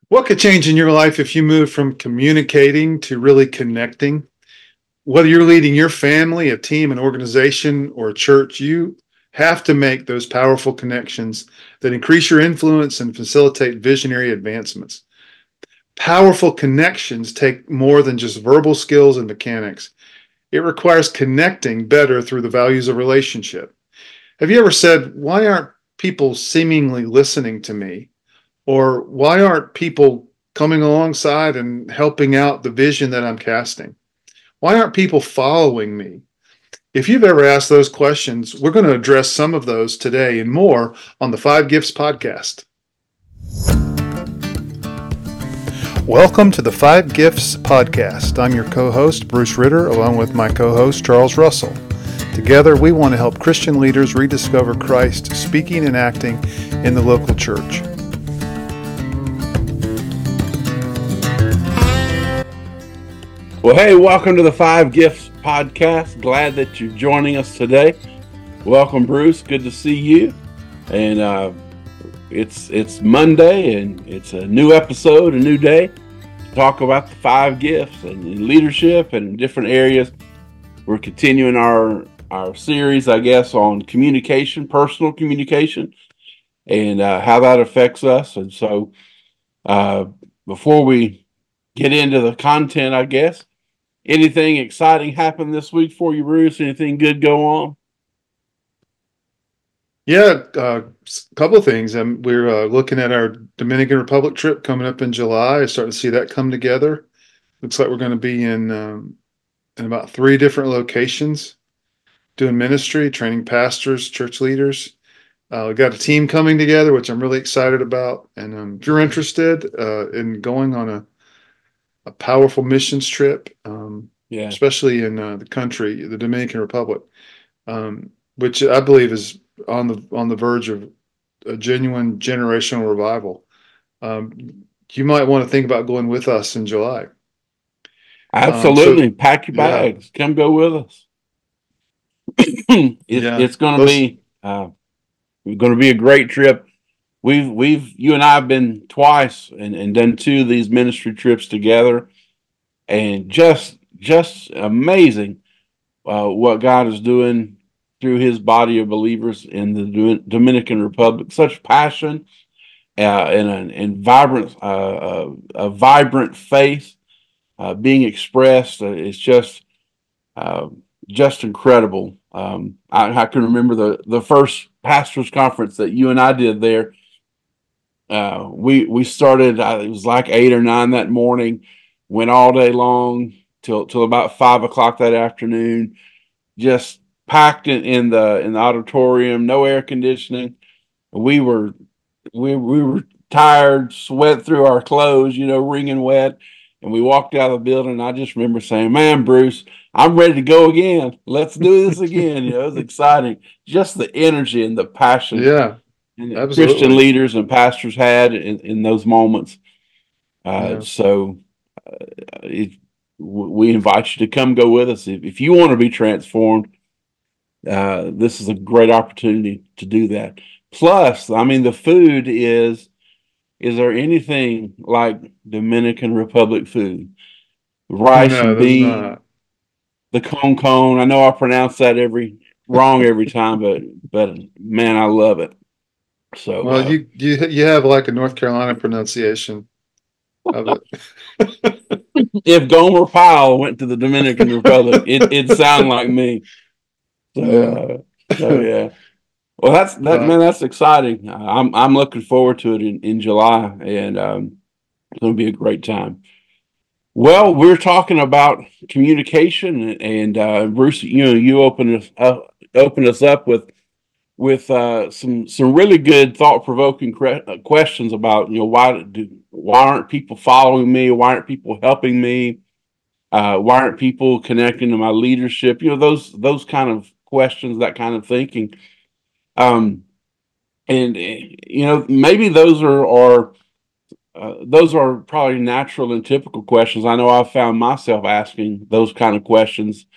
What could change in your life if you moved from communicating to really connecting? Whether you're leading your family, a team, an organization, or a church, you have to make those powerful connections that increase your influence and facilitate visionary advancements. Powerful connections take more than just verbal skills and mechanics. It requires connecting better through the values of relationship. Have you ever said, "Why aren't people seemingly listening to me?" Or why aren't people coming alongside and helping out the vision that I'm casting? Why aren't people following me? If you've ever asked those questions, we're going to address some of those today and more on the Five Gifts podcast. Welcome to the Five Gifts podcast. I'm your co-host, Bruce Ritter, along with my co-host, Charles Russell. Together, we want to help Christian leaders rediscover Christ speaking and acting in the local church. Well, hey, welcome to the Five Gifts podcast. Glad that you're joining us today. Welcome, Bruce. Good to see you. And it's Monday, and it's a new episode, a new day to talk about the five gifts and leadership and different areas. We're continuing our series, I guess, on communication, personal communication, and how that affects us. And so before we get into the content, I guess, anything exciting happened this week for you, Bruce? Anything good go on? Yeah, a couple of things. We're looking at our Dominican Republic trip coming up in July. I starting to see that come together. Looks like we're going to be in about 3 different locations doing ministry, training pastors, church leaders. We got a team coming together, which I'm really excited about. And if you're interested in going on a powerful missions trip, especially in the country, the Dominican Republic, which I believe is on the verge of a genuine generational revival. You might want to think about going with us in July. Absolutely. Pack your bags. Come go with us. It's going to be a great trip. You and I have been twice and done 2 of these ministry trips together, and just amazing what God is doing through His body of believers in the Dominican Republic. Such passion and vibrant, a vibrant faith being expressed. It's just incredible. I can remember the first pastors conference that you and I did there. We started. It was like 8 or 9 that morning. Went all day long till about 5 o'clock that afternoon. Just packed in the auditorium. No air conditioning. We were tired, sweat through our clothes, wringing wet. And we walked out of the building, and I just remember saying, "Man, Bruce, I'm ready to go again. Let's do this again." It was exciting. Just the energy and the passion Yeah, and that absolutely. Christian leaders and pastors had in those moments. So we invite you to come go with us. If you want to be transformed, this is a great opportunity to do that. Plus, I mean, the food is there anything like Dominican Republic food? Rice and beans, the con. I know I pronounce that wrong every time, but man, I love it. So well, you have like a North Carolina pronunciation of it. If Gomer Pyle went to the Dominican Republic, it'd sound like me. So yeah. Well, that's exciting. I'm looking forward to it in July, and it's going to be a great time. Well, we're talking about communication, and Bruce, you opened us up with some really good thought provoking questions about why aren't people following me? Why aren't people helping me? Why aren't people connecting to my leadership? Those kind of questions, that kind of thinking. And maybe those are probably natural and typical questions. I know I've found myself asking those kind of questions.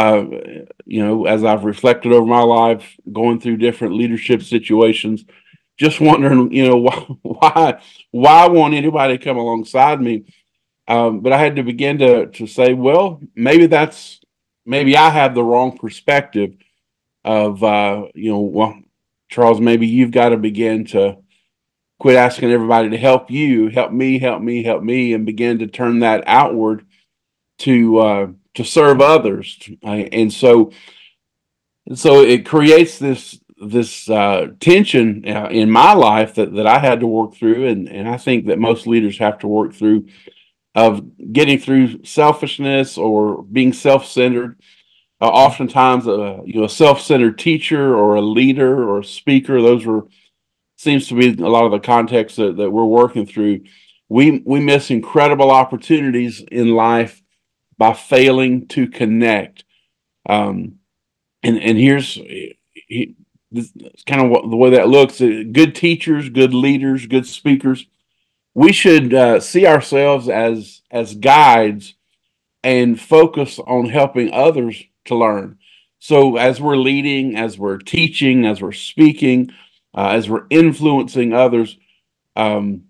As I've reflected over my life, going through different leadership situations, just wondering, why won't anybody come alongside me? But I had to begin to say, well, maybe I have the wrong perspective of, well, Charles, maybe you've got to begin to quit asking everybody to help you, help me, help me, help me, and begin to turn that outward to serve others. And so it creates this tension in my life that I had to work through, and I think that most leaders have to work through, of getting through selfishness or being self-centered. Oftentimes, a self-centered teacher or a leader or a speaker, seems to be a lot of the context that we're working through. We miss incredible opportunities in life by failing to connect. And this is kind of the way that looks. Good teachers, good leaders, good speakers. We should see ourselves as guides and focus on helping others to learn. So as we're leading, as we're teaching, as we're speaking, as we're influencing others, I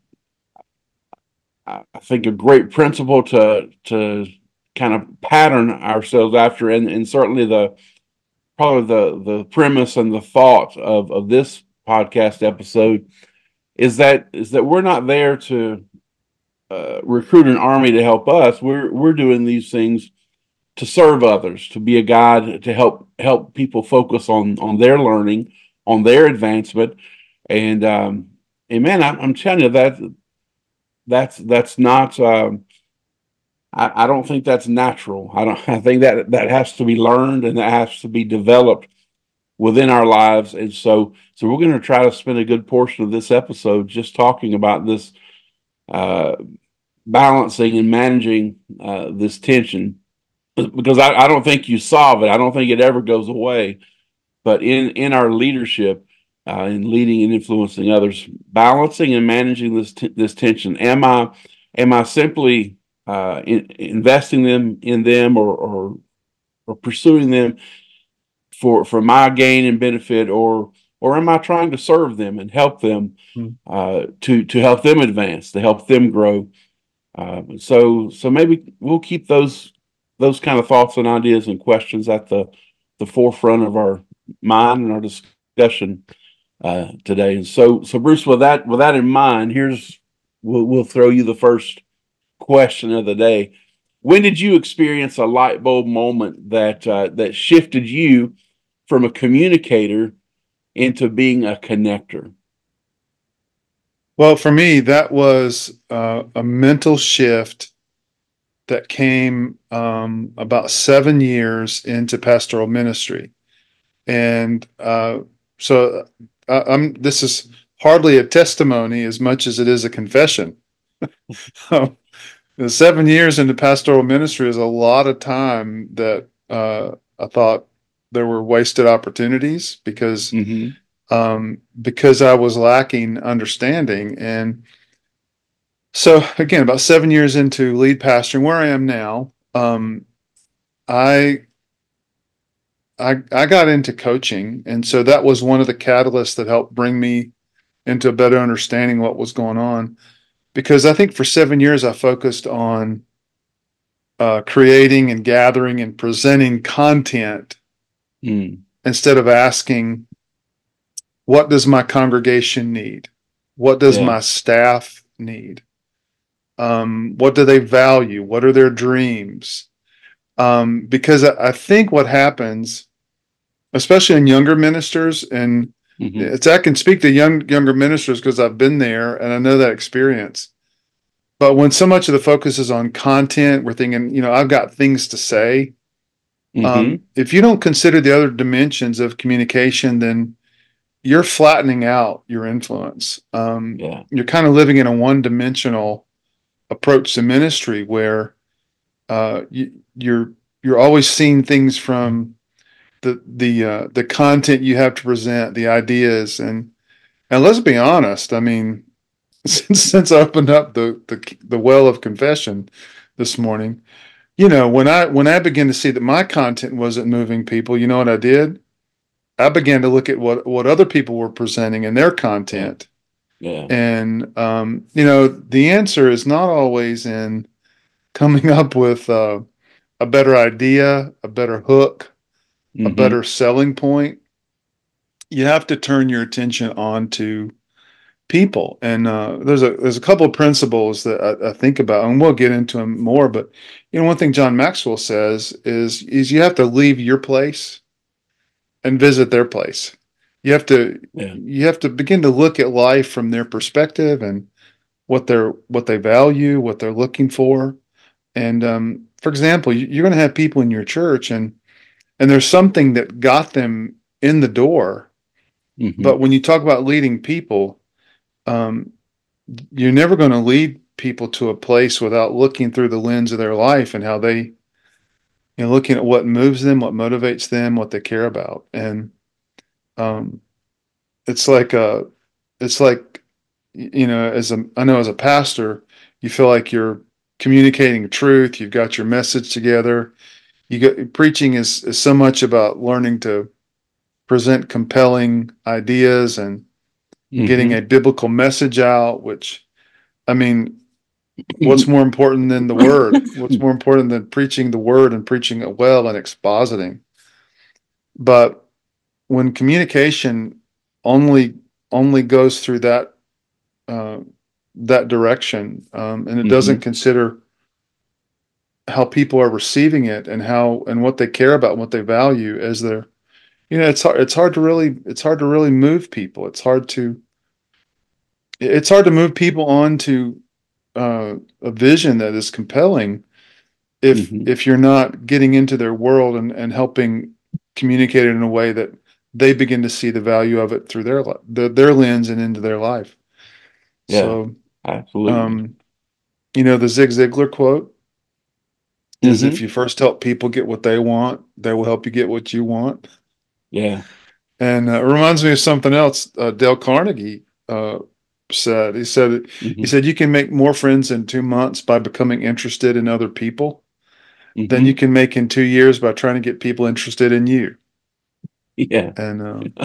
think a great principle to kind of pattern ourselves after, and certainly probably the premise and the thought of this podcast episode is that we're not there to recruit an army to help us. We're doing these things to serve others, to be a guide, to help people focus on their learning, on their advancement, and man, I'm telling you that's not. I don't think that's natural. I think that has to be learned, and that has to be developed within our lives. And so we're going to try to spend a good portion of this episode just talking about this, balancing and managing this tension, because I don't think you solve it. I don't think it ever goes away. But in our leadership, in leading and influencing others, balancing and managing this tension. Am I simply investing in them or pursuing them for my gain and benefit, or am I trying to serve them and help them to help them advance, to help them grow? So maybe we'll keep those kind of thoughts and ideas and questions at the forefront of our mind and our discussion today. And so Bruce, with that in mind, we'll throw you the first question of the day. When did you experience a light bulb moment that shifted you from a communicator into being a connector? Well, for me, that was a mental shift that came about 7 years into pastoral ministry. And this is hardly a testimony as much as it is a confession. 7 years into pastoral ministry is a lot of time that I thought there were wasted opportunities because I was lacking understanding. And so again, about 7 years into lead pastoring, where I am now, I got into coaching, and so that was one of the catalysts that helped bring me into a better understanding of what was going on. Because I think for 7 years I focused on creating and gathering and presenting content instead of asking, what does my congregation need? What does my staff need? What do they value? What are their dreams? Because I think what happens, especially in younger ministers, and I can speak to younger ministers because I've been there and I know that experience. But when so much of the focus is on content, we're thinking, I've got things to say. If you don't consider the other dimensions of communication, then you're flattening out your influence. You're kind of living in a one-dimensional approach to ministry where you're always seeing things from the content you have to present, the ideas, and let's be honest. I mean, since I opened up the well of confession this morning, when I began to see that my content wasn't moving people, you know what I did? I began to look at what other people were presenting in their content. Yeah. And, the answer is not always in coming up with a better idea, a better hook, a Mm-hmm. better selling point. You have to turn your attention on to people. And there's a couple of principles that I think about, and we'll get into them more. But one thing John Maxwell says is you have to leave your place and visit their place. You have to Yeah. you have to begin to look at life from their perspective and what they value, what they're looking for. And for example, you're going to have people in your church, and there's something that got them in the door. Mm-hmm. But when you talk about leading people, um, you're never going to lead people to a place without looking through the lens of their life and how they, looking at what moves them, what motivates them, what they care about. And um, it's like it's like, I know as a pastor, you feel like you're communicating truth. You've got your message together. Preaching is so much about learning to present compelling ideas and getting Mm-hmm. a biblical message out, which, I mean, what's more important than the word? What's more important than preaching the word and preaching it well and expositing? But when communication only only goes through uh, that direction, and it Mm-hmm. doesn't consider how people are receiving it and how and what they care about, and what they value as their, it's hard to really move people. It's hard to move people on to a vision that is compelling Mm-hmm. if you're not getting into their world and helping communicate it in a way that they begin to see the value of it through their lens and into their life. Yeah. So, Absolutely. um, the Zig Ziglar quote is, Mm-hmm. if you first help people get what they want, they will help you get what you want. Yeah. And it reminds me of something else Dale Carnegie said. He Mm-hmm. said you can make more friends in 2 months by becoming interested in other people than Mm-hmm. you can make in 2 years by trying to get people interested in you. Yeah. And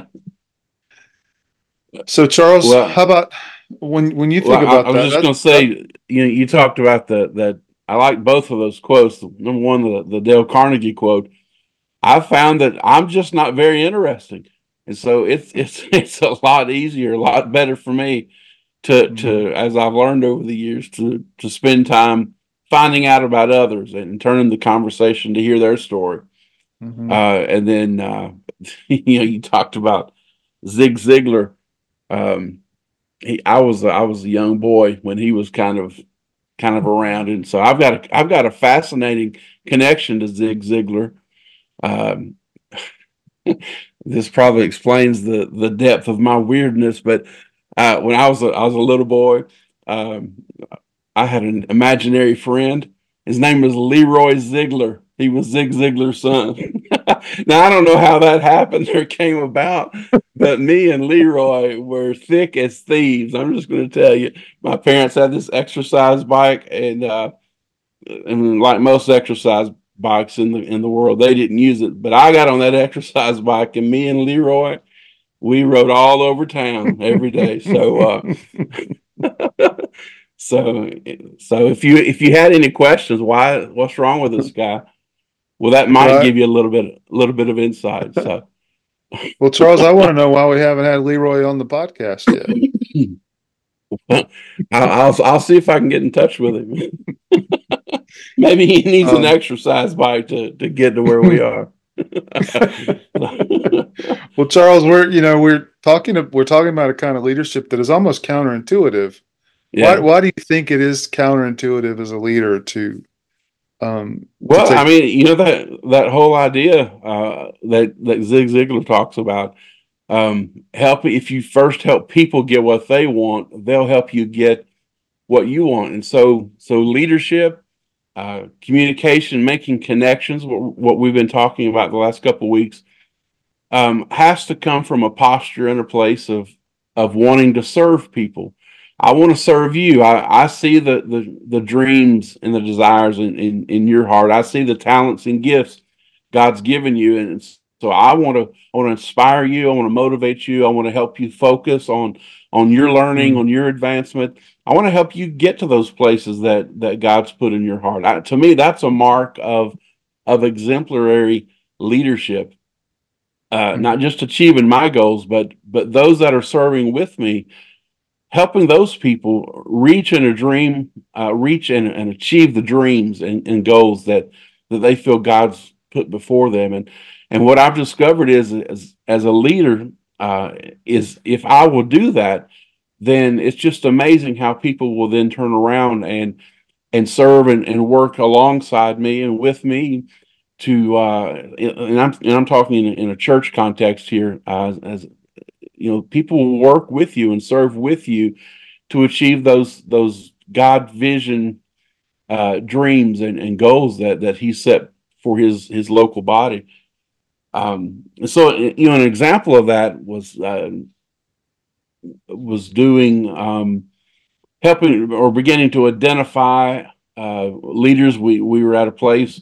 so, Charles, Well, how about when you well, think I about was that? just going to say, you talked about that. I like both of those quotes. Number one, the Dale Carnegie quote. I found that I'm just not very interesting, and so it's a lot easier, a lot better for me Mhm, as I've learned over the years to spend time finding out about others and turning the conversation to hear their story. mhm. And then you talked about Zig Ziglar. Um, I was a young boy when he was kind of around, and so I've got a fascinating connection to Zig Ziglar. Um, this probably explains the depth of my weirdness, but when I was a little boy, um, I had an imaginary friend. His name was Leroy Ziegler. He was Zig Ziglar's son. Now I don't know how that happened or came about, but me and Leroy were thick as thieves. I'm just going to tell you. My parents had this exercise bike, and like most exercise bikes in the world, they didn't use it. But I got on that exercise bike, and me and Leroy, we rode all over town every day. So so if you had any questions, what's wrong with this guy? Well, that might Right. give you a little bit of insight. So Well, Charles, I want to know why we haven't had Leroy on the podcast yet. I'll see if I can get in touch with him. Maybe he needs an Um, exercise bike to get to where we are. well, Charles, we're talking about a kind of leadership that is almost counterintuitive. Yeah. Why do you think it is counterintuitive as a leader to Well, I take? mean, that whole idea that Zig Ziglar talks about, help if you first help people get what they want, they'll help you get what you want. And so leadership, communication, making connections, what we've been talking about the last couple of weeks, has to come from a posture and a place of wanting to serve people. I want to serve you. I see the dreams and the desires in your heart. I see the talents and gifts God's given you, and So I want to inspire you. I want to motivate you. I want to help you focus on your learning, on your advancement. I want to help you get to those places that God's put in your heart. To me, that's a mark of exemplary leadership. Not just achieving my goals, but those that are serving with me, helping those people reach in a dream, reach and achieve the dreams and goals that they feel God's put before them. And what I've discovered is as a leader, is if I will do that, then it's just amazing how people will then turn around and serve and work alongside me and with me to I'm talking in a church context here, as you know, people will work with you and serve with you to achieve those God vision, dreams and goals that he set for his local body. So you know, an example of that was doing, helping or beginning to identify leaders. We were at a place,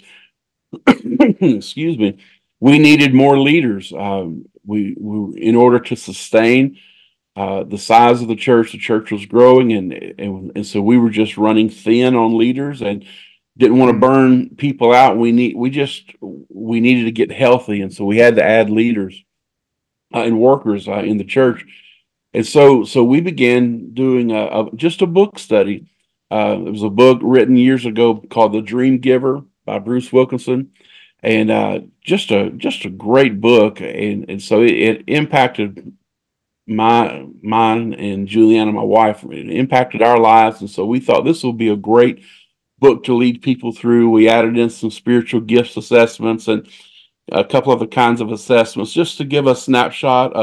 excuse me, we needed more leaders. We in order to sustain the size of the church was growing, and so we were just running thin on leaders and didn't want to burn people out. We needed to get healthy, and so we had to add leaders and workers in the church. And so we began doing just a book study. It was a book written years ago called The Dream Giver by Bruce Wilkinson, and just a great book. And so it impacted mine and Juliana, my wife. It impacted our lives, and so we thought this will be a great book to lead people through. We added in some spiritual gifts assessments and a couple other kinds of assessments just to give a snapshot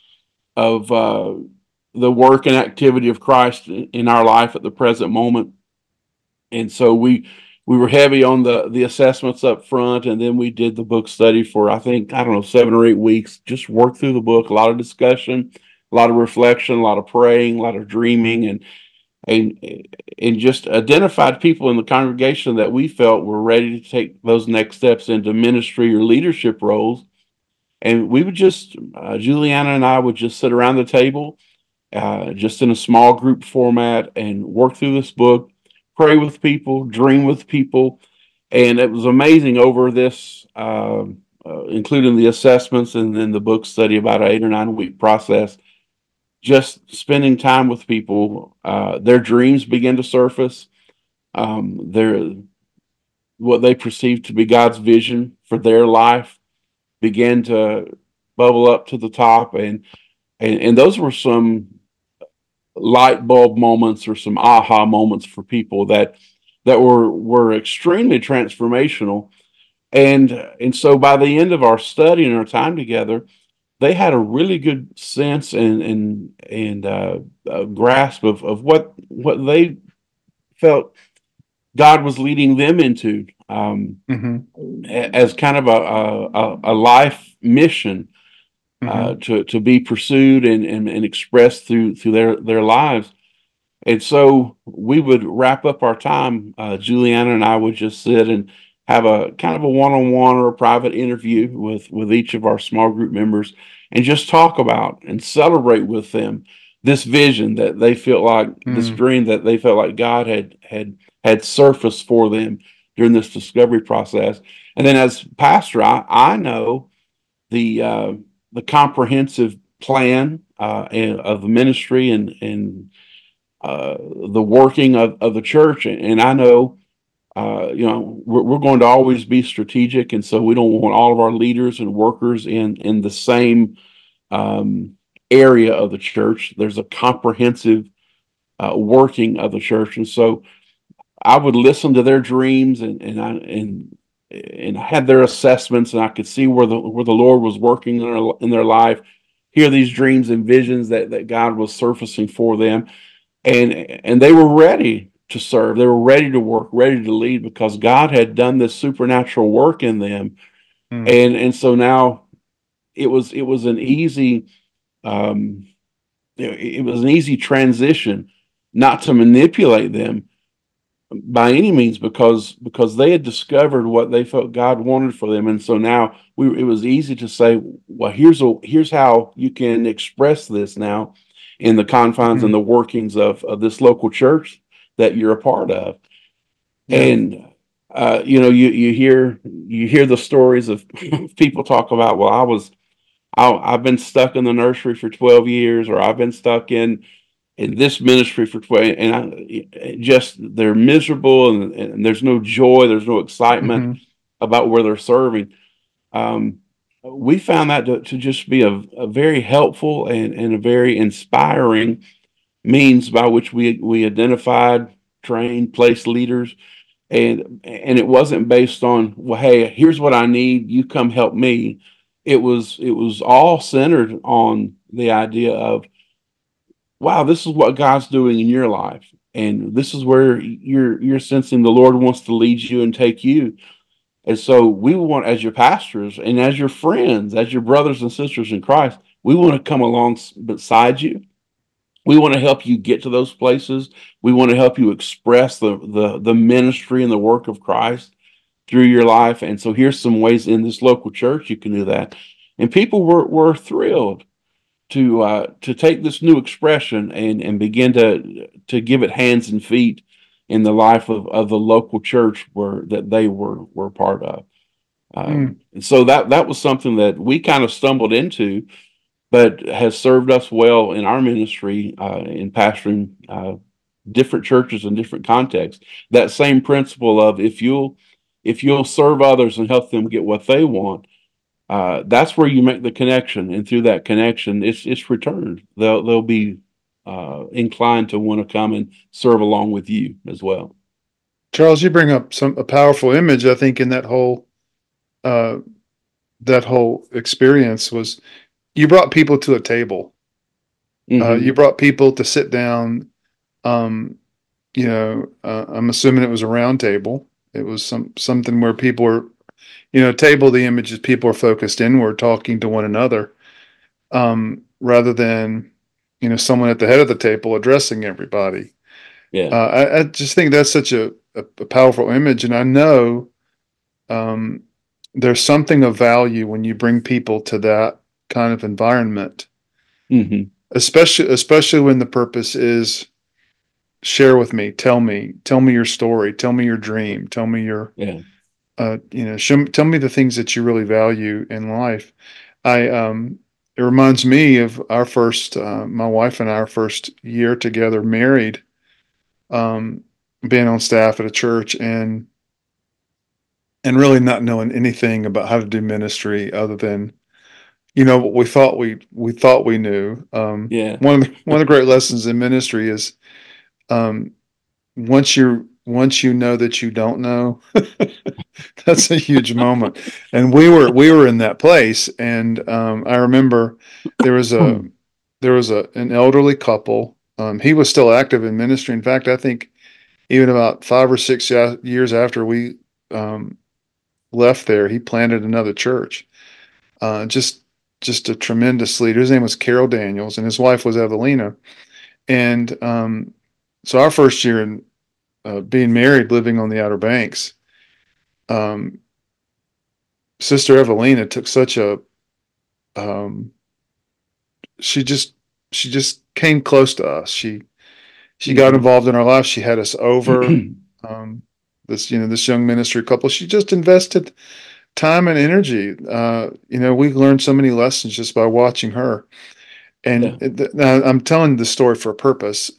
of the work and activity of Christ in our life at the present moment. And so we were heavy on the assessments up front, and then we did the book study for, I think, I don't know, 7 or 8 weeks. Just worked through the book, a lot of discussion, a lot of reflection, a lot of praying, a lot of dreaming, and just identified people in the congregation that we felt were ready to take those next steps into ministry or leadership roles. And we would just, Juliana and I would just sit around the table, just in a small group format, and work through this book, pray with people, dream with people. And it was amazing over this, including the assessments and then the book study, about an 8 or 9 week process, just spending time with people. Their dreams begin to surface. Their what they perceive to be God's vision for their life began to bubble up to the top, and those were some light bulb moments or some aha moments for people that were extremely transformational. And so by the end of our study and our time together, they had a really good sense and grasp of what they felt God was leading them into, as kind of a life mission, to be pursued and expressed through their lives. And so we would wrap up our time. Juliana and I would just sit and have a kind of a one-on-one or a private interview with each of our small group members, and just talk about and celebrate with them this vision that they felt like, this dream that they felt like God had surfaced for them during this discovery process. And then as pastor, I know the comprehensive plan of the ministry and the working of the church. And I know, you know, we're going to always be strategic. And so we don't want all of our leaders and workers in the same area of the church. There's a comprehensive working of the church. And so I would listen to their dreams and I had their assessments, and I could see where the Lord was working in their life, hear these dreams and visions that God was surfacing for them. And they were ready to serve. They were ready to work, ready to lead, because God had done this supernatural work in them. And so now it was an easy, it was an easy transition, not to manipulate them, by any means, because they had discovered what they felt God wanted for them, and so now it was easy to say, well, here's how you can express this now in the confines and Mhm. the workings of this local church that you're a part of. Yeah. And you hear the stories of people talk about, well, I've been stuck in the nursery for 12 years, or I've been stuck in this ministry for 12, and just they're miserable, and there's no joy, there's no excitement Mhm. about where they're serving. Um, we found that to just be a very helpful and a very inspiring means by which we identified, trained, placed leaders, and it wasn't based on, well, hey, here's what I need, you come help me. It was all centered on the idea of, wow, this is what God's doing in your life, and this is where you're sensing the Lord wants to lead you and take you. And so we want, as your pastors and as your friends, as your brothers and sisters in Christ, we want to come along beside you. We want to help you get to those places. We want to help you express the ministry and the work of Christ through your life. And so here's some ways in this local church you can do that. And people were thrilled to take this new expression and begin to give it hands and feet in the life of the local church where that they were part of. Mm. And so that was something that we kind of stumbled into, but has served us well in our ministry in pastoring different churches in different contexts. That same principle of, if you'll serve others and help them get what they want, that's where you make the connection, and through that connection, it's returned. They'll be inclined to want to come and serve along with you as well. Charles, you bring up a powerful image. I think in uh, that whole experience was you brought people to a table. You Hmm. brought people to sit down. Um, I'm assuming it was a round table. It was something where people were, table. The image is people are focused inward, talking to one another, rather than, someone at the head of the table addressing everybody. Yeah. I just think that's such a powerful image, and I know um, there's something of value when you bring people to that kind of environment, Hmm. especially when the purpose is share with me, tell me your story, tell me your dream, tell me your, Yeah. tell me the things that you really value in life. I It reminds me of our first, my wife and I, our first year together, married, um, being on staff at a church and really not knowing anything about how to do ministry other than what we thought we knew. Yeah. One of the great lessons in ministry is um, once you know that you don't know, that's a huge moment. And we were in that place, and I remember there was a an elderly couple. He was still active in ministry. In fact, I think even about 5 or 6 years after we um, left there, he planted another church. Uh, just just a tremendous leader. His name was Carol Daniels, and his wife was Evelina. And so our first year in being married, living on the Outer Banks, um, Sister Evelina took such a um, she just she just came close to us. She got Hmm. involved in our life. She had us over. Um, this young ministry couple. She just invested time and energy. We learned so many lessons just by watching her. And Yeah. now I'm telling the story for a purpose.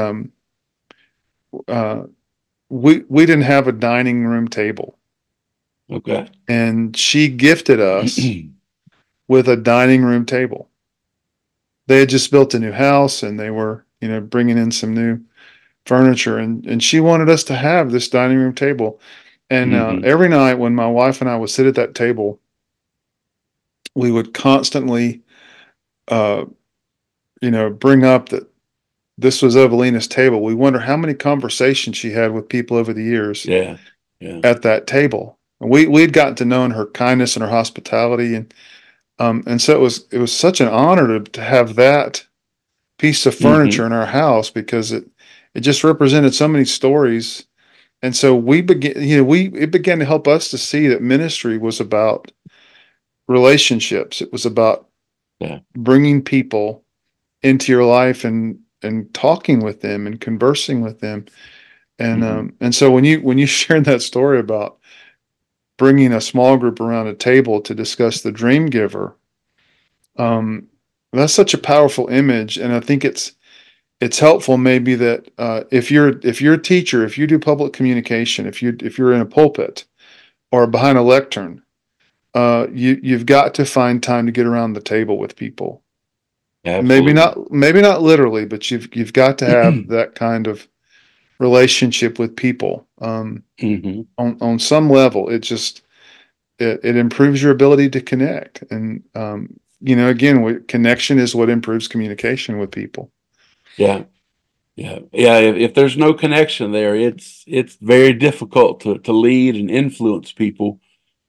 Uh, we didn't have a dining room table, Okay. and she gifted us with a dining room table. They had just built a new house, and they were, bringing in some new furniture, and she wanted us to have this dining room table. And Hmm. every night when my wife and I would sit at that table, we would constantly, uh, bring up that this was Evelina's table. We wonder how many conversations she had with people over the years Yeah. Yeah. at that table. And we'd gotten to know her kindness and her hospitality, and so it was such an honor to have that piece of furniture Hmm. in our house because it just represented so many stories and so we began, it began to help us to see that ministry was about relationships. It was about Yeah. bringing people into your life and talking with them and conversing with them. Hmm. And so when you shared that story about bringing a small group around a table to discuss the dream giver, um, that's such a powerful image, and I think it's helpful maybe that if you're a teacher, if you do public communication, if you're in a pulpit or behind a lectern, you've got to find time to get around the table with people. Absolutely. Maybe not literally, but you've got to have that kind of relationship with people Hmm. on some level. It improves your ability to connect, and again, connection is what improves communication with people. Yeah. Yeah. Yeah. If there's no connection there, it's very difficult to lead and influence people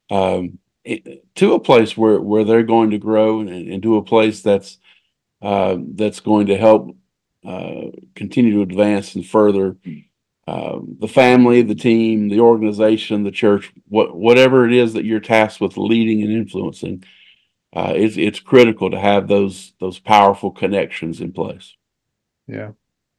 to a place where they're going to grow and to a place that's going to help continue to advance and further the family, the team, the organization, the church, whatever it is that you're tasked with leading and influencing. It's critical to have those powerful connections in place. Yeah.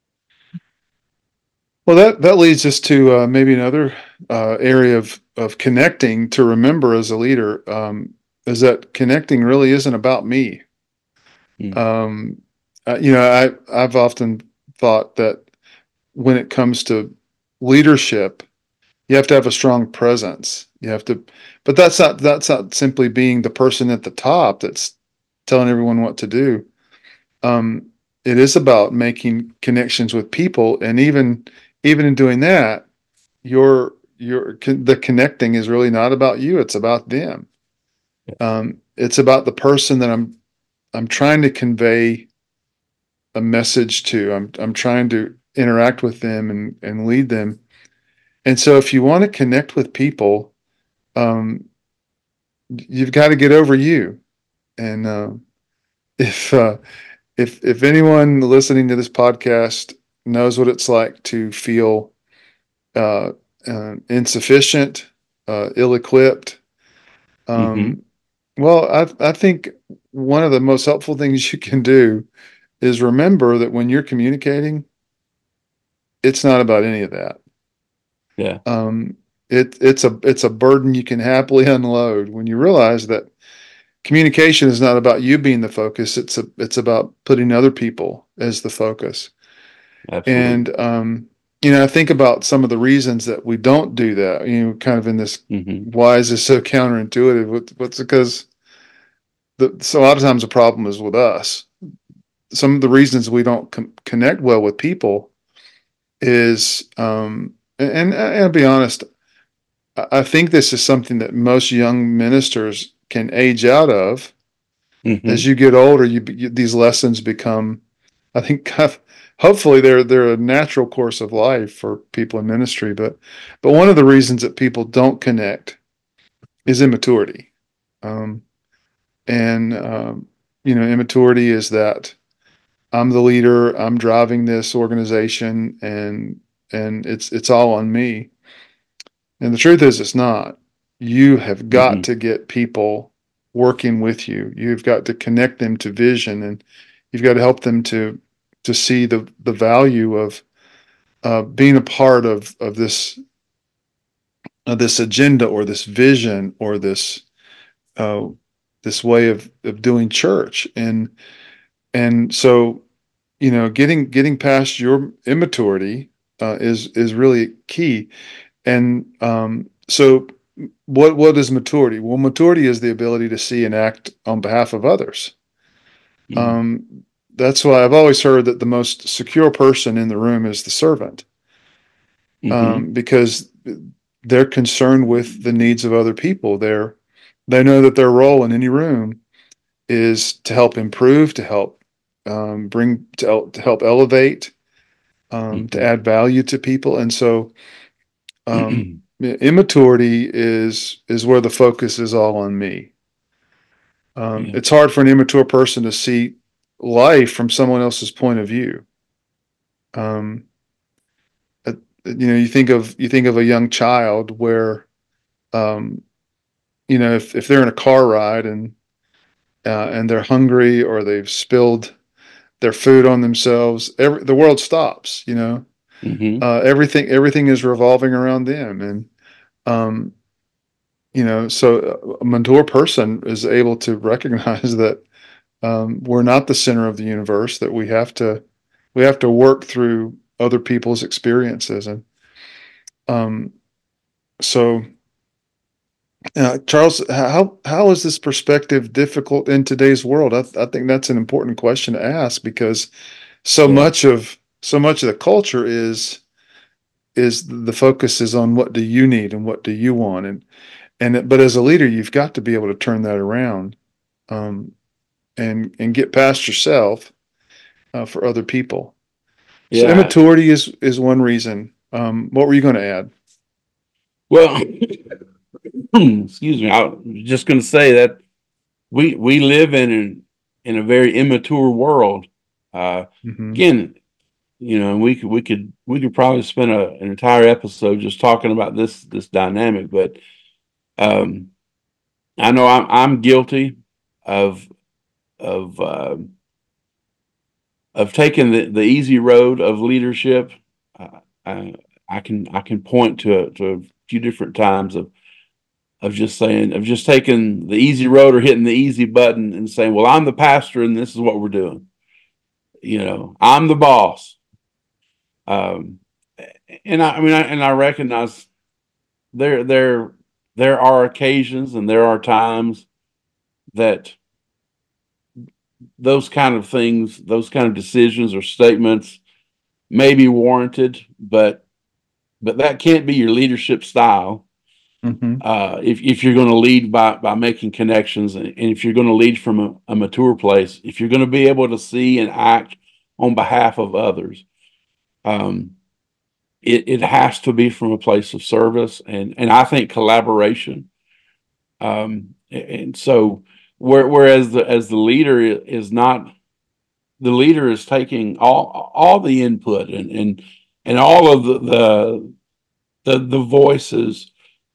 Well, that leads us to maybe another area of connecting to remember as a leader, is that connecting really isn't about me. Mm. Um, I've often thought that when it comes to leadership, you have to have a strong presence. But that's not simply being the person at the top that's telling everyone what to do. Um, it is about making connections with people, and even in doing that, the connecting is really not about you. It's about them. It's about the person that I'm trying to convey a message to. I'm trying to interact with them and lead them. And so, if you want to connect with people, um, you've got to get over you. And if if anyone listening to this podcast knows what it's like to feel uh, insufficient, ill-equipped, Hmm. um, well, I think one of the most helpful things you can do is remember that when you're communicating, it's not about any of that. Yeah. Um, it's a burden you can happily unload when you realize that communication is not about you being the focus. It's about putting other people as the focus. Absolutely. And I think about some of the reasons that we don't do that. Kind of in this, Hmm. why is this so counterintuitive? What's because so a lot of times the problem is with us. Some of the reasons we don't connect well with people is, and I'll be honest, I think this is something that most young ministers can age out of. Hmm. As you get older, these lessons become, I think, hopefully they're a natural course of life for people in ministry. But one of the reasons that people don't connect is immaturity, um, and immaturity is that I'm the leader, I'm driving this organization, and it's all on me. And the truth is, it's not. You have got Hmm. to get people working with you. You've got to connect them to vision, and you've got to help them to see the value of being a part of this agenda or this vision or uh, this way of doing church. And so getting past your immaturity is really key. And so, what is maturity? Well, maturity is the ability to see and act on behalf of others. Hmm. Um, that's why I've always heard that the most secure person in the room is the servant, Hmm. because they're concerned with the needs of other people. They know that their role in any room is to help improve, to help to help elevate, to Hmm. add value to people, and so immaturity is where the focus is all on me. Yeah. It's hard for an immature person to see life from someone else's point of view. Um, you think of a young child where, um, if they're in a car ride and they're hungry or they've spilled their food on themselves, the world stops. Hmm. Everything is revolving around them, and um, so a mature person is able to recognize that we're not the center of the universe. That we have to work through other people's experiences, and um, so Charles, how is this perspective difficult in today's world? I think that's an important question to ask because so Yeah. much of so much of the culture is the focus is on what do you need and what do you want, but as a leader you've got to be able to turn that around, um, and get past yourself, for other people. So Yeah. immaturity is one reason. What were you going to add? Well, excuse me. I was just going to say that we live in a very immature world. Uh, Hmm. Again, and we could probably spend an entire episode just talking about this dynamic. But um, I know I'm guilty of of uh, of taking the easy road of leadership. Uh, I, I can point to a few different times of just taking the easy road or hitting the easy button and saying, "Well, I'm the pastor and this is what we're doing." I'm the boss. Um, and I recognize there there there are occasions and there are times that those kind of things, those kind of decisions or statements may be warranted, but that can't be your leadership style. Hmm. If you're going to lead by making connections, and if you're going to lead from a mature place, if you're going to be able to see and act on behalf of others, um, it has to be from a place of service and I think collaboration. And so whereas the leader is not, the leader is taking all the input and all of the voices,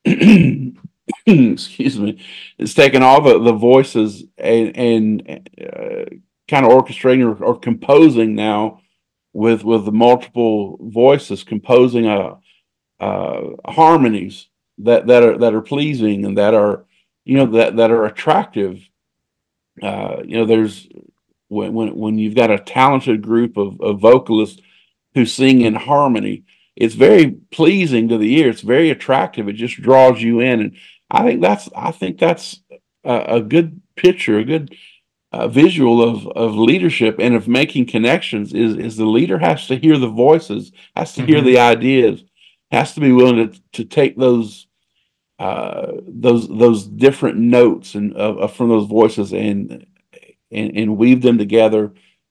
excuse me, it's taking all the voices and kind of orchestrating or composing now with the multiple voices composing harmonies that are pleasing and that are that are attractive. There's when you've got a talented group of vocalists who sing in harmony, it's very pleasing to the ear. It's very attractive. It just draws you in, and I think that's a good picture, a good visual of leadership and of making connections. Is the leader has to hear the voices, has to hear the Hmm. ideas, has to be willing to take those different notes and from those voices and weave them together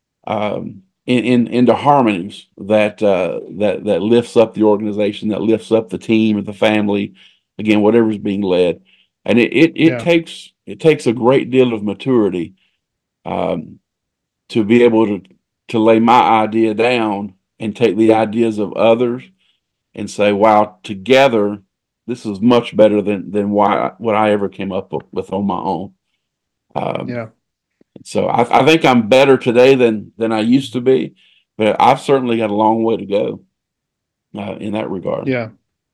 into harmonies that lifts up the organization, that lifts up the team and the family, again, whatever's being led. And Yeah. it takes a great deal of maturity um, to be able to lay my idea down and take the ideas of others and say, "Wow, together this is much better than what I ever came up with on my own." Um, Yeah. so I think I'm better today than I used to be, but I've certainly got a long way to go in that regard. Yeah.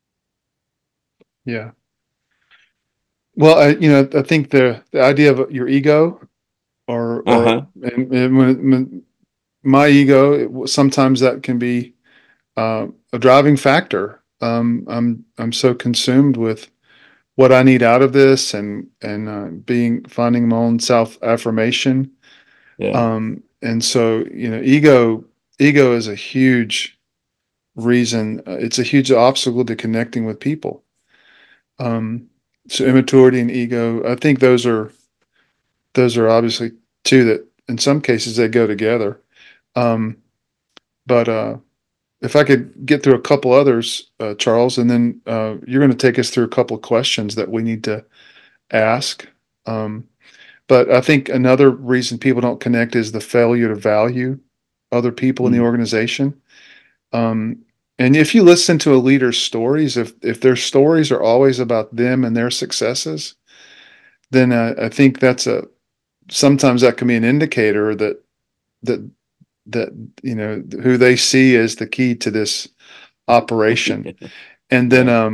Yeah. Well, I think the idea of your ego, Uh or huh. and when my ego, sometimes that can be a driving factor. I'm so consumed with what I need out of this, and being finding my own self affirmation. Yeah. And so ego is a huge reason. It's a huge obstacle to connecting with people. Um, so immaturity and ego, I think those are obviously two that in some cases they go together. Um, but if I could get through a couple others, Charles, and then you're going to take us through a couple of questions that we need to ask. Um, but I think another reason people don't connect is the failure to value other people in the Mm. organization. Um, And if you listen to a leader's stories, if their stories are always about them and their successes, then I think sometimes that can be an indicator that that who they see as the key to this operation. And then Yeah.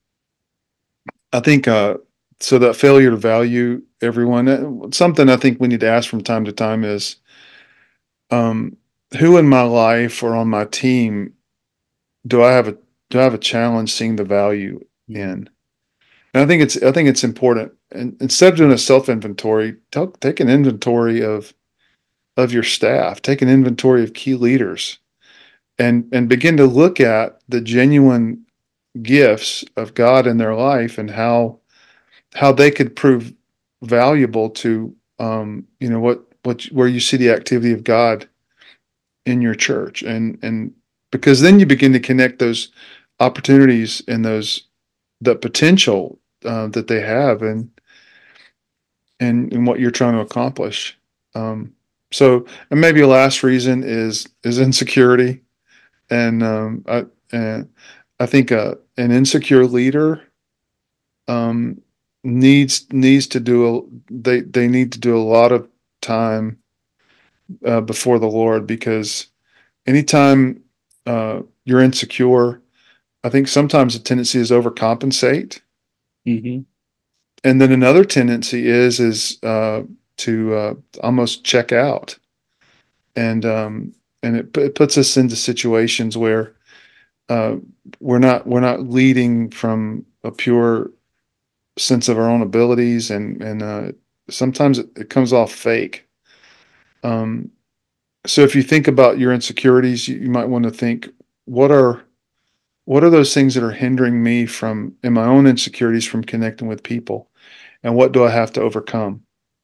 I think so that failure to value everyone. Something I think we need to ask from time to time is um, who in my life or on my team do I have a challenge seeing the value Mm. in? And I think it's important. And instead of doing a self inventory, take an inventory of your staff, take an inventory of key leaders, and begin to look at the genuine gifts of God in their life and how they could prove valuable to what where you see the activity of God in your church, and because then you begin to connect those opportunities and those the potential that they have and what you're trying to accomplish. Um, so, and maybe a last reason is insecurity, and and I think an insecure leader um, needs to do they need to do a lot of time before the Lord, because anytime you're insecure, I think sometimes the tendency is overcompensate, Hmm. and then another tendency is to almost check out, and it puts us into situations where uh, we're not leading from a pure sense of our own abilities, and sometimes it comes off fake. Um, so if you think about your insecurities, you might want to think, what are what are those things that are hindering me from in my own insecurities from connecting with people, and what do I have to overcome?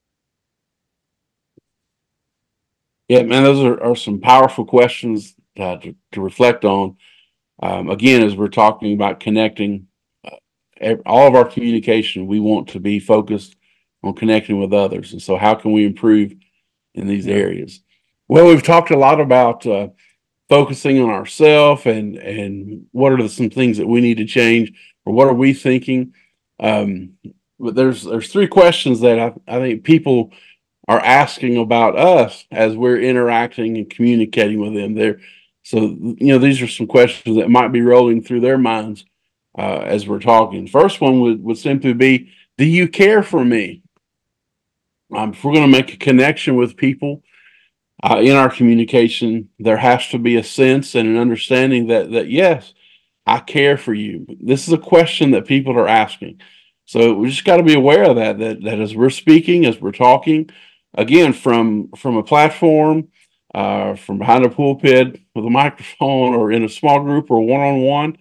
Yeah, man, those are some powerful questions to reflect on. Again, as we're talking about connecting, all of our communication, we want to be focused on connecting with others. And so, how can we improve in these Yeah, areas? Well, we've talked a lot about focusing on ourselves and what are some things that we need to change or what are we thinking. Um, but there's three questions that I think people are asking about us as we're interacting and communicating with them. These are some questions that might be rolling through their minds as we're talking. First one would simply be, do you care for me? If we're going to make a connection with people in our communication, there has to be a sense and an understanding that yes, I care for you. This is a question that people are asking. So we just got to be aware of that as we're speaking, as we're talking, again, from a platform, from behind a pulpit with a microphone or in a small group or one-on-one,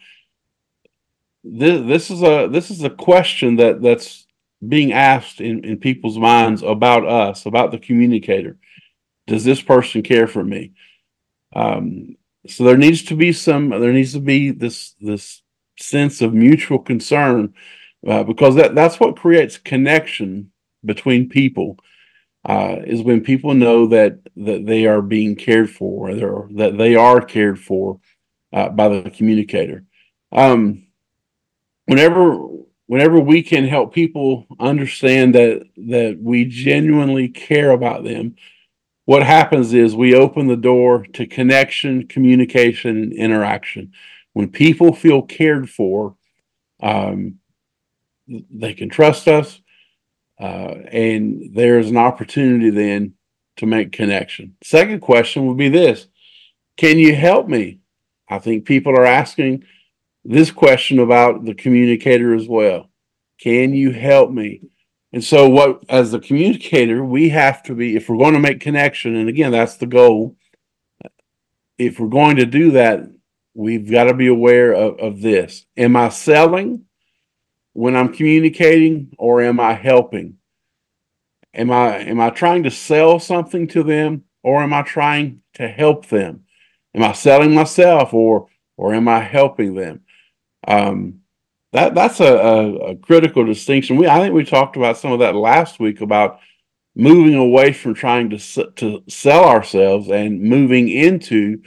this is a question that's being asked in people's minds about us, about the communicator. Does this person care for me? Um, so there needs to be this sense of mutual concern because that's what creates connection between people is when people know that they are being cared for or that they are cared for by the communicator. Um, whenever whenever we can help people understand that we genuinely care about them, what happens is we open the door to connection, communication, and interaction. When people feel cared for, um, they can trust us, and there's an opportunity then to make connection. Second question would be this: can you help me? I think people are asking this question about the communicator as well. Can you help me? And so, what as the communicator, we have to be, if we're going to make connection, and again, that's the goal. If we're going to do that, we've got to be aware of this. Am I selling when I'm communicating, or am I helping? Am I trying to sell something to them, or am I trying to help them? Am I selling myself, or am I helping them? Um, that's a critical distinction. I think we talked about some of that last week about moving away from trying to sell ourselves and moving into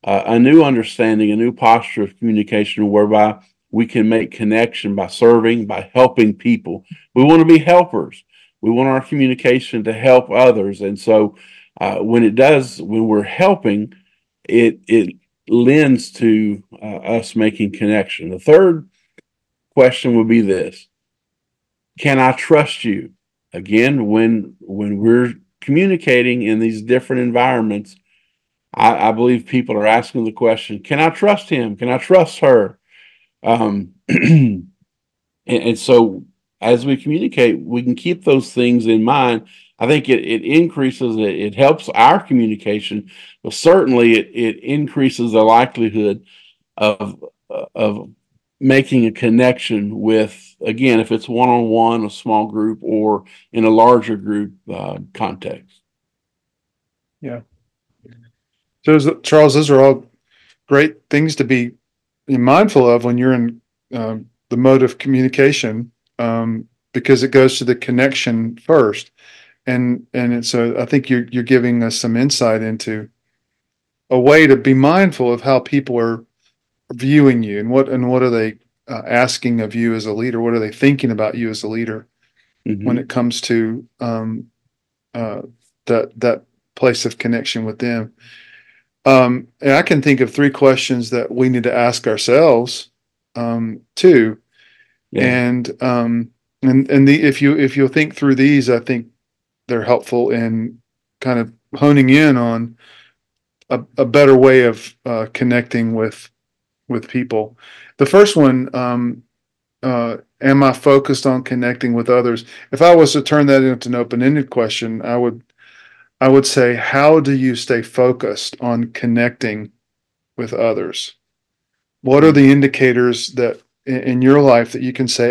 a new understanding, a new posture of communication whereby we can make connection by serving, by helping people. We want to be helpers. We want our communication to help others. And so when we're helping, it lends to us making connection. The third question would be this: can I trust you? Again, when we're communicating in these different environments, I believe people are asking the question, can I trust him? Can I trust her? And so as we communicate, we can keep those things in mind. I think it increases, it helps our communication, but certainly it increases the likelihood of making a connection with, again, if it's one-on-one, a small group, or in a larger group context. Yeah. So, Charles, those are all great things to be mindful of when you're in the mode of communication, because it goes to the connection first, and it's I think you're giving us some insight into a way to be mindful of how people are viewing you, and what are they asking of you as a leader? What are they thinking about you as a leader when it comes to uh, that place of connection with them? And I can think of three questions that we need to ask ourselves, too. Yeah. And if you'll think through these, I think they're helpful in kind of honing in on a better way of connecting with people. The first one, am I focused on connecting with others? If I was to turn that into an open-ended question, I would say, how do you stay focused on connecting with others? What are the indicators that in your life that you can say,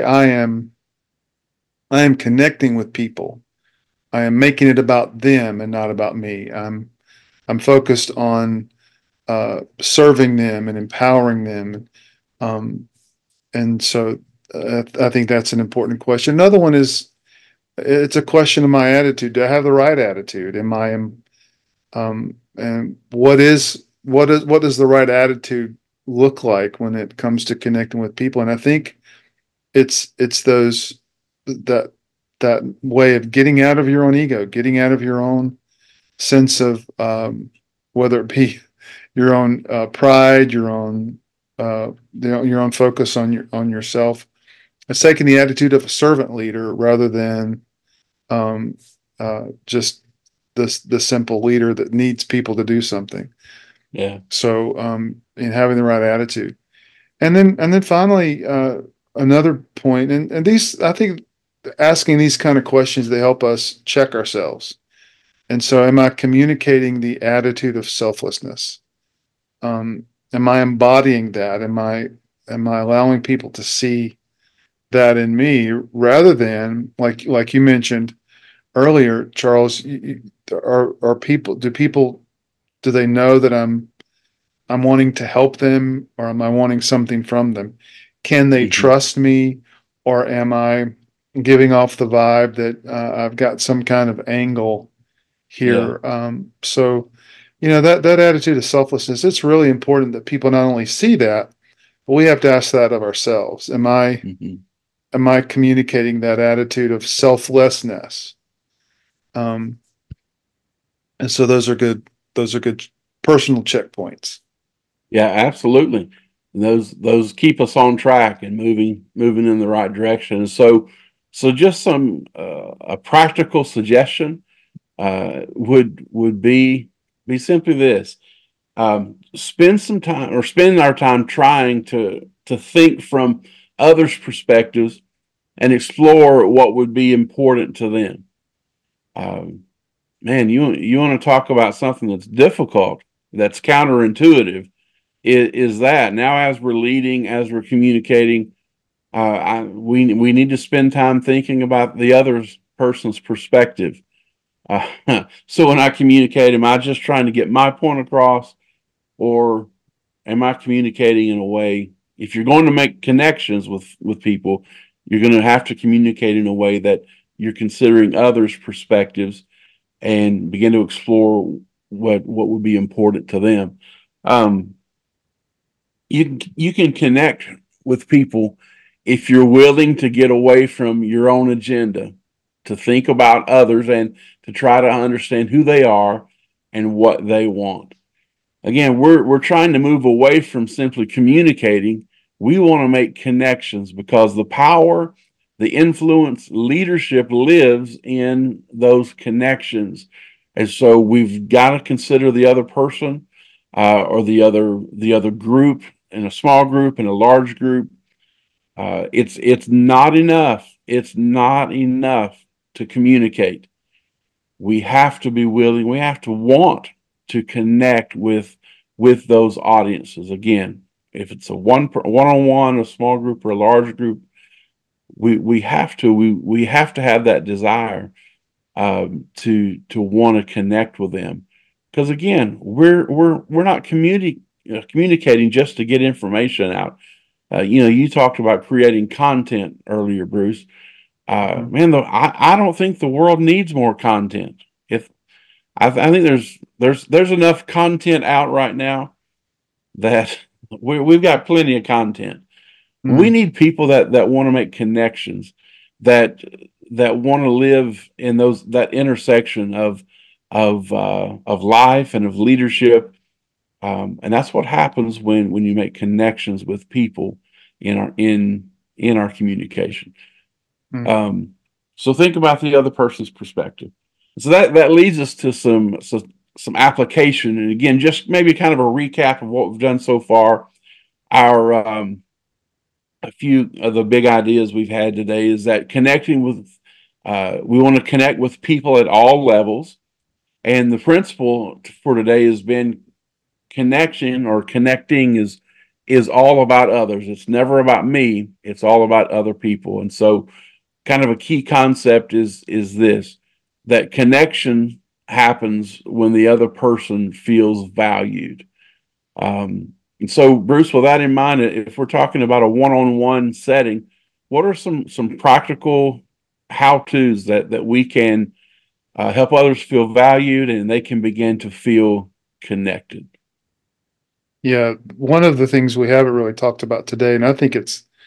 I am connecting with people. I am making it about them and not about me. I'm focused on serving them and empowering them. Um, and so I think that's an important question. Another one is, it's a question of my attitude. Do I have the right attitude? And what does the right attitude look like when it comes to connecting with people? And I think it's those that that way of getting out of your own ego, getting out of your own sense of whether it be your own pride, your own your own focus on yourself. It's taking the attitude of a servant leader rather than just the simple leader that needs people to do something. Yeah. So in having the right attitude, and then finally another point, and these, I think, asking these kind of questions, they help us check ourselves. And so, am I communicating the attitude of selflessness? Am I embodying that? Am I allowing people to see that in me, rather than, like you mentioned earlier, Charles? Are people, do they know that I'm wanting to help them, or am I wanting something from them? Can they trust me, or am I giving off the vibe that I've got some kind of angle Yeah. here? So, that attitude of selflessness, it's really important that people not only see that, but we have to ask that of ourselves. Mm-hmm. Am I communicating that attitude of selflessness? Um, and so those are good personal checkpoints. Yeah, absolutely. Those keep us on track and moving in the right direction. So just some a practical suggestion would be simply this: spend our time trying to think from others' perspectives and explore what would be important to them. Um, Man, you want to talk about something that's difficult, that's counterintuitive, is that now, as we're leading, as we're communicating, we need to spend time thinking about the other person's perspective. So when I communicate, am I just trying to get my point across, or am I communicating in a way? If you're going to make connections with people, you're going to have to communicate in a way that you're considering others' perspectives and begin to explore what would be important to them. Um, you can connect with people if you're willing to get away from your own agenda, to think about others and to try to understand who they are and what they want. Again, we're trying to move away from simply communicating. We want to make connections because the power, the influence, leadership lives in those connections. And so we've got to consider the other person, or the other group, in a small group, in a large group. It's not enough. It's not enough to communicate. We have to be willing. We have to want to connect with those audiences. Again, if it's a one on one, a small group, or a large group, we have to have that desire, to want to connect with them. Because again, we're not communicating just to get information out. You talked about creating content earlier, Bruce. Mhm. Man, though, I don't think the world needs more content. If I think there's enough content out right now that we've got plenty of content. We Mm. need people that want to make connections, that that want to live in that intersection of life and of leadership. And that's what happens when you make connections with people in our communication. Mm. Um, so think about the other person's perspective. So that leads us to some application, and again, just maybe kind of a recap of what we've done so far. Our A few of the big ideas we've had today is that we want to connect with people at all levels, and the principle for today has been connection, or connecting is all about others. It's never about me. It's all about other people, and so kind of a key concept is this, that connection happens when the other person feels valued. And so, Bruce, with that in mind, if we're talking about a one-on-one setting, what are some practical how-tos that we can help others feel valued and they can begin to feel connected? Yeah, one of the things we haven't really talked about today, and I think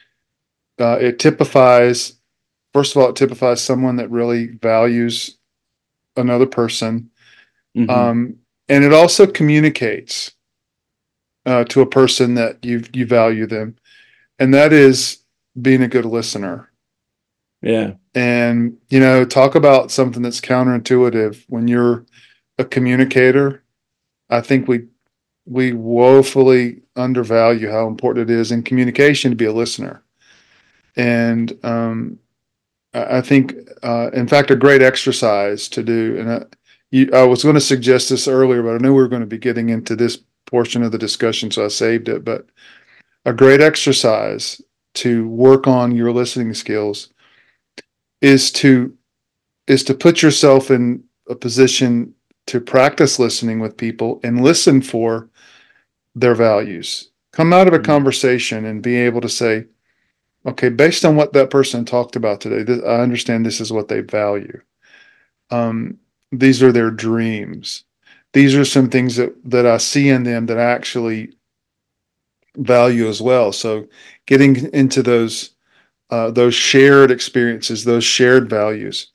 it typifies. First of all, it typifies someone that really values another person, Hmm. um, and it also communicates to a person that you value them, and that is being a good listener. Yeah. And talk about something that's counterintuitive when you're a communicator. I think we woefully undervalue how important it is in communication to be a listener. And I think, in fact, a great exercise to do. And I was going to suggest this earlier, but I knew we were going to be getting into this portion of the discussion, so I saved it. But a great exercise to work on your listening skills is to put yourself in a position to practice listening with people and listen for their values. Come out of a Mm-hmm. conversation and be able to say, okay, based on what that person talked about today, I understand this is what they value. Um, these are their dreams. These are some things that I see in them that I actually value as well. So, getting into those shared experiences, those shared values.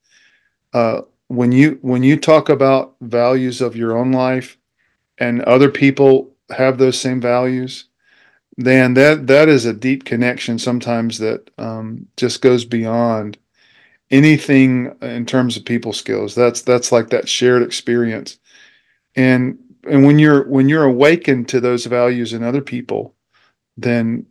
When you talk about values of your own life and other people have those same values, then that is a deep connection sometimes that just goes beyond anything in terms of people skills. That's like that shared experience. And when you're awakened to those values in other people, then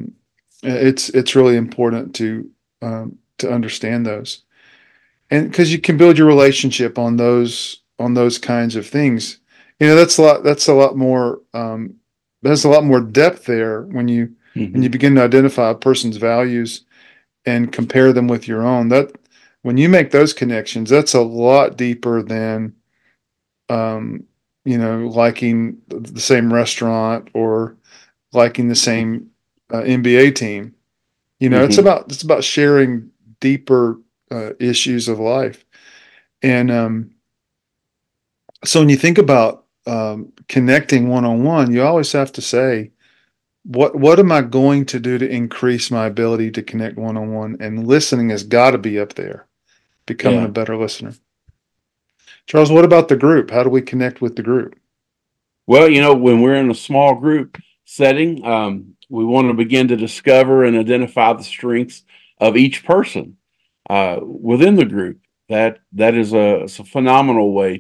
it's really important to understand those, and because you can build your relationship on those kinds of things. That's a lot more there's a lot more depth there when you begin to identify a person's values and compare them with your own. That when you make those connections, that's a lot deeper than um, liking the same restaurant or liking the same NBA team. It's Hmm. about sharing deeper issues of life. And so when you think about connecting one-on-one, you always have to say, what am I going to do to increase my ability to connect one-on-one? And listening has got to be up there, becoming a Yeah. better listener. Charles, what about the group? How do we connect with the group? Well, when we're in a small group setting, we want to begin to discover and identify the strengths of each person within the group. That is it's a phenomenal way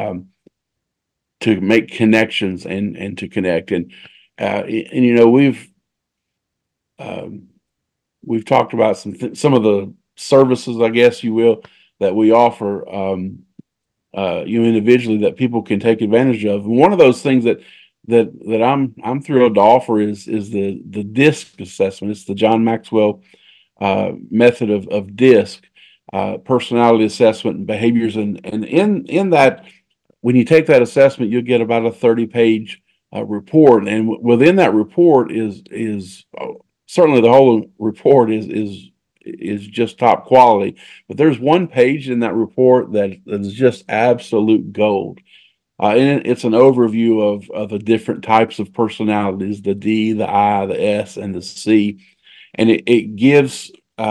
to make connections and to connect. And um, we've talked about some of the services, I guess you will, that we offer. Individually that people can take advantage of. And one of those things that I'm thrilled to offer is the DISC assessment. It's the John Maxwell method of DISC, personality assessment and behaviors. And in that, when you take that assessment, you'll get about a 30-page report. And within that report is certainly the whole report is just top quality. But there's one page in that report that is just absolute gold. And it's an overview of the different types of personalities, the D, the I, the S, and the C. And it gives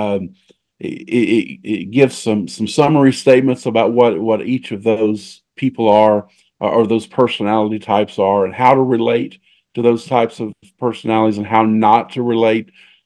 it gives some summary statements about what each of those people are, or those personality types are, and how to relate to those types of personalities and how not to relate.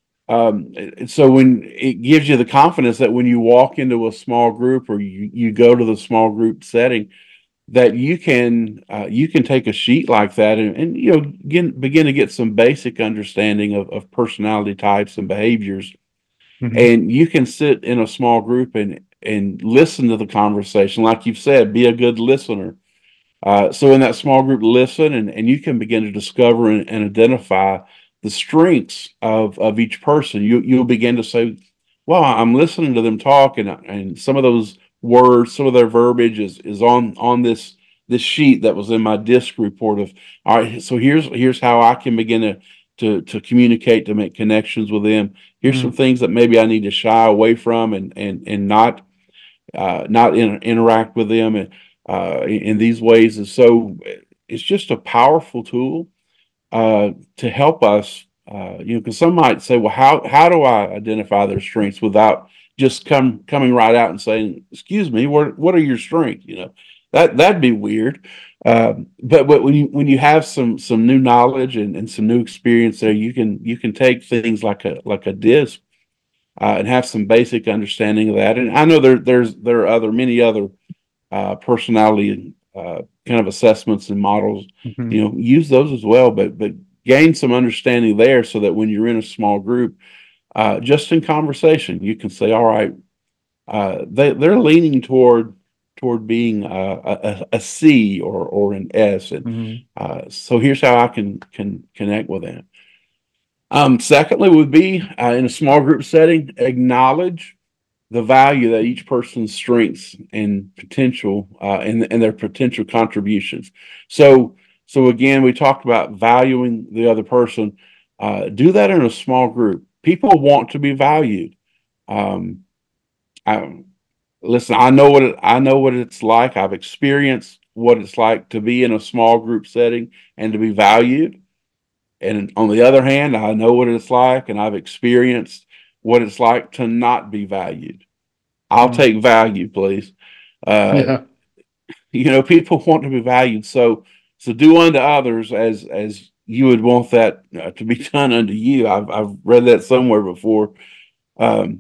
So when it gives you the confidence that when you walk into a small group or you go to the small group setting, that you can take a sheet like that and begin to get some basic understanding of personality types and behaviors, Mhm. and you can sit in a small group and listen to the conversation, like you've said, be a good listener. So in that small group, listen, and you can begin to discover and identify the strengths of each person. You'll begin to say, "Well, I'm listening to them talk, and some of those words, some of their verbiage is on this sheet that was in my DISC report of, all right, so here's how I can begin to communicate, to make connections with them. Here's some Mhm. things that maybe I need to shy away from and not interact with them in these ways." And so it's just a powerful tool to help us. Because some might say, "Well, how do I identify their strengths without just coming right out and saying, 'Excuse me, what are your strengths?'" That'd be weird. But when you have some new knowledge and some new experience there, you can take things like a DISC and have some basic understanding of that. And I know there are many other personality kind of assessments and models. Mhm. Use those as well, but gain some understanding there so that when you're in a small group, just in conversation, you can say, "All right, they're leaning toward being a C or an S, and Mhm. so here's how I can connect with them." Secondly, would be in a small group setting, acknowledge the value that each person's strengths and potential and their potential contributions. So again, we talked about valuing the other person. Do that in a small group. People want to be valued. Um, I, Listen, I know what it's like. I've experienced what it's like to be in a small group setting and to be valued. And on the other hand, I know what it's like, and I've experienced what it's like to not be valued. I'll Mhm. take value, please. Uh, Yeah. People want to be valued. So do unto others as you would want that to be done unto you. I've read that somewhere before. Um,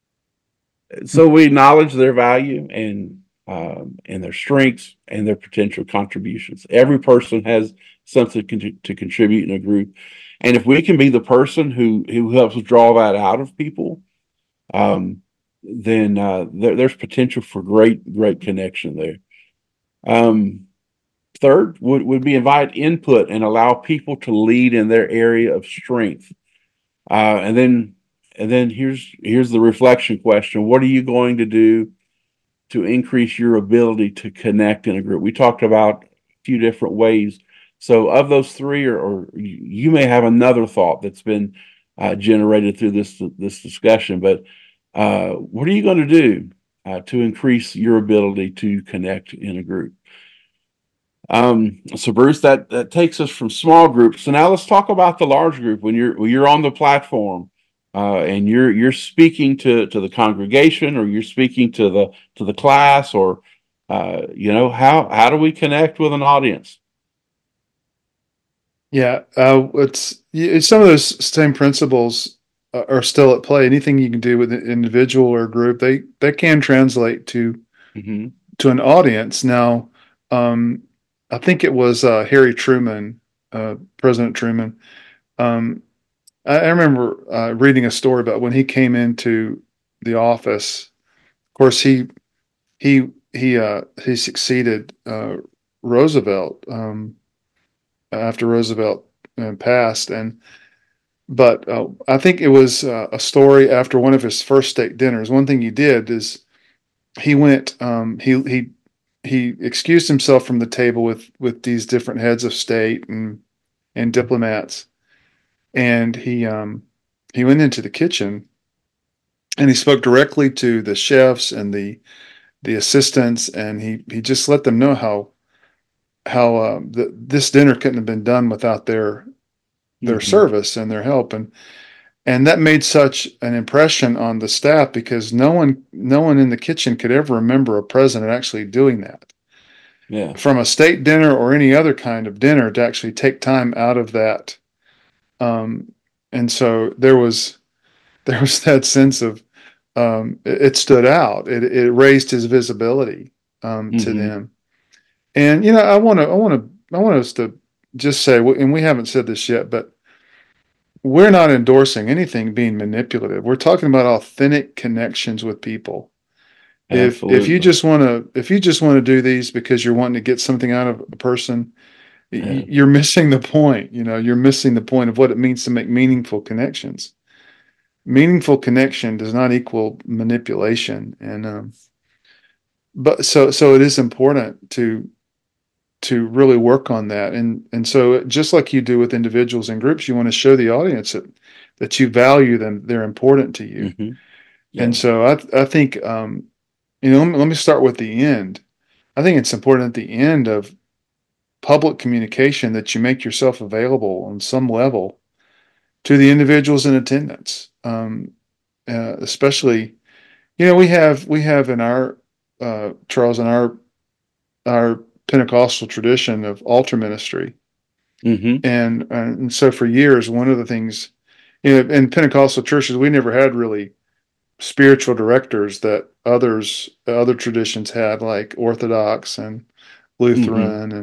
so we acknowledge their value and their strengths and their potential contributions. Every person has something to contribute in a group, and if we can be the person who helps draw that out of people, um, then there's potential for great connection there. Um, Third would be invite input and allow people to lead in their area of strength. And then here's the reflection question: what are you going to do to increase your ability to connect in a group? We talked about a few different ways. So of those three, or you may have another thought that's been generated through this discussion. But what are you going to do to increase your ability to connect in a group? So Bruce, that takes us from small groups. So now let's talk about the large group. When you're on the platform, and you're speaking to the congregation, or you're speaking to the class, or how do we connect with an audience? Yeah, it's some of those same principles are still at play. Anything you can do with an individual or group, they can translate Hmm. to an audience. Now, um, I think it was Harry Truman, President Truman. Um, I remember reading a story about when he came into the office. Of course, he succeeded Roosevelt after Roosevelt passed, and but I think it was a story after one of his first state dinners. One thing he did is he went he excused himself from the table with these different heads of state and diplomats, and he went into the kitchen and he spoke directly to the chefs and the assistants, and he just let them know how this dinner couldn't have been done without their Hmm. service and their help, and that made such an impression on the staff because no one in the kitchen could ever remember a president actually doing that Yeah. from a state dinner or any other kind of dinner to actually take time out of that. um, and so there was that sense of it stood out. It raised his visibility to Hmm. them. And I want us to just say, and we haven't said this yet, but we're not endorsing anything being manipulative. We're talking about authentic connections with people. If you Absolutely. just want to if you just want to do these because you're wanting to get something out of a person, Yeah. you're missing the point. You're missing the point of what it means to make meaningful connections. Meaningful connection does not equal manipulation, and but so it is important to really work on that. And so just like you do with individuals and groups, you want to show the audience that you value them, they're important to you. Hmm. And Yeah. so I think let me start with the end. I think it's important at the end of public communication that you make yourself available on some level to the individuals in attendance. Especially, we have in our Charles, in our Pentecostal tradition of altar ministry. Hmm. And so for years, one of the things, in Pentecostal churches, we never had really spiritual directors that other traditions had, like Orthodox and Hmm. Lutheran,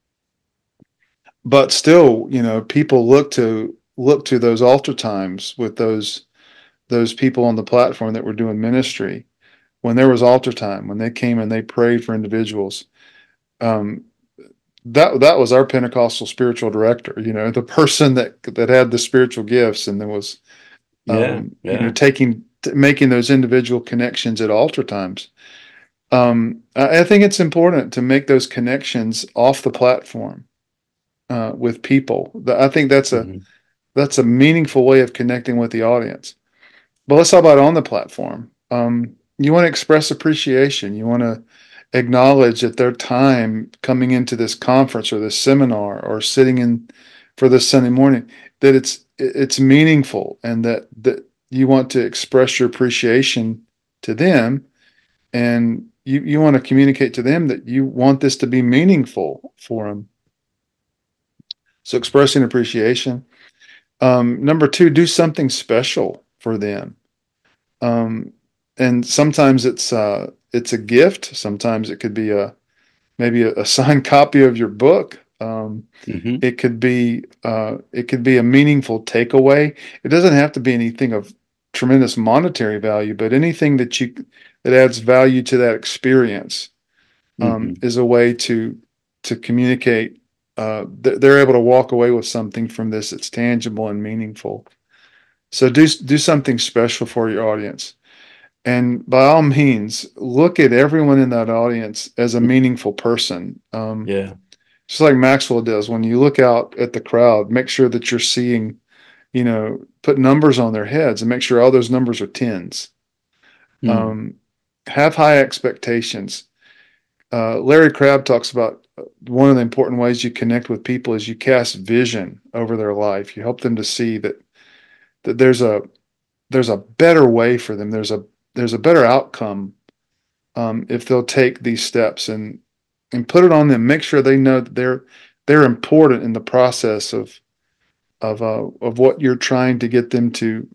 but still, people look to those altar times with those people on the platform that were doing ministry. When there was altar time, when they came and they prayed for individuals, um, that was our Pentecostal spiritual director. The person that had the spiritual gifts, and there was Yeah. Yeah. making those individual connections at altar times. I think it's important to make those connections off the platform with people. I think Hmm. that's a meaningful way of connecting with the audience. But let's talk about on the platform. You want to express appreciation. You want to acknowledge that their time coming into this conference or this seminar or sitting in for this Sunday morning, that it's meaningful, and that you want to express your appreciation to them, and you want to communicate to them that you want this to be meaningful for them. So expressing appreciation. Number two, do something special for them. Um, and sometimes it's a gift. Sometimes it could be maybe a signed copy of your book. Hmm. It could be a meaningful takeaway. It doesn't have to be anything of tremendous monetary value, but anything that adds value to that experience Hmm. is a way to communicate. They're able to walk away with something from this that's tangible and meaningful. So do something special for your audience. And by all means, look at everyone in that audience as a meaningful person. Yeah. Just like Maxwell does, when you look out at the crowd, make sure that you're seeing, put numbers on their heads and make sure all those numbers are tens. Mm. Um, have high expectations. Larry Crabb talks about one of the important ways you connect with people is you cast vision over their life. You help them to see that there's a better way for them. There's a better outcome if they'll take these steps and put it on them. Make sure they know that they're important in the process of what you're trying to get them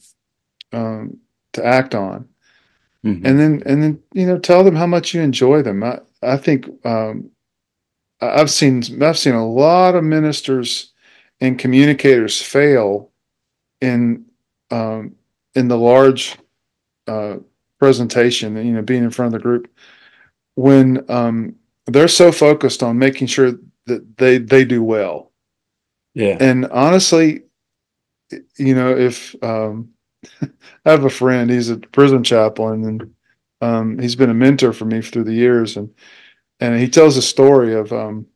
to act on. Mhm. And then tell them how much you enjoy them. I think I've seen a lot of ministers and communicators fail in um, in the large uh, presentation, being in front of the group when they're so focused on making sure that they do well. Yeah. And honestly, if I have a friend, he's a prison chaplain, and he's been a mentor for me through the years, and he tells a story of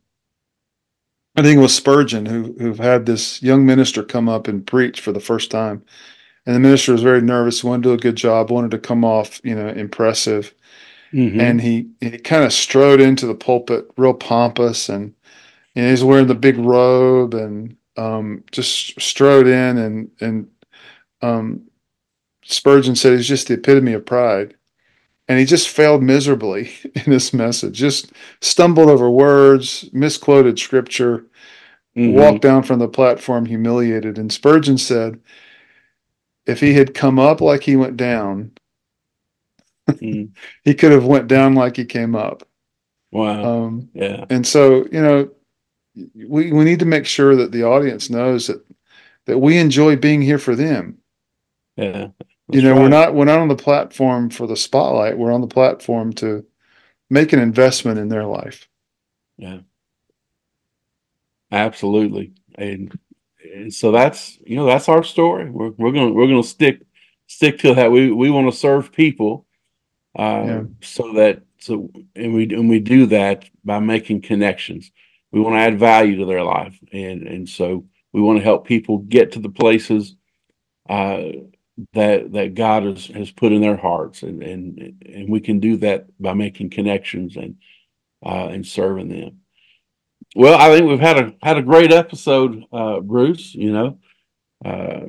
I think it was Spurgeon who had this young minister come up and preach for the first time. And the minister was very nervous, wanted to do a good job, wanted to come off, impressive. And Hmm. he kind of strode into the pulpit real pompous, and he's wearing the big robe, and just strode in, and um, Spurgeon said he's just the epitome of pride. And he just failed miserably in this message, just stumbled over words, misquoted scripture, walked Hmm. down from the platform humiliated. And Spurgeon said, if he had come up like he went down, Mm. he could have went down like he came up. Wow. Um, Yeah. and so, we need to make sure that the audience knows that we enjoy being here for them. Yeah. That's We're right. not on the platform for the spotlight. We're on the platform to make an investment in their life. Yeah. Absolutely. And so that's our story. We're gonna stick to that. We want to serve people, Yeah. and we do that by making connections. We want to add value to their life, and so we want to help people get to the places uh, that God has put in their hearts, and we can do that by making connections and serving them. Well, I think we've had a great episode, Bruce. Uh,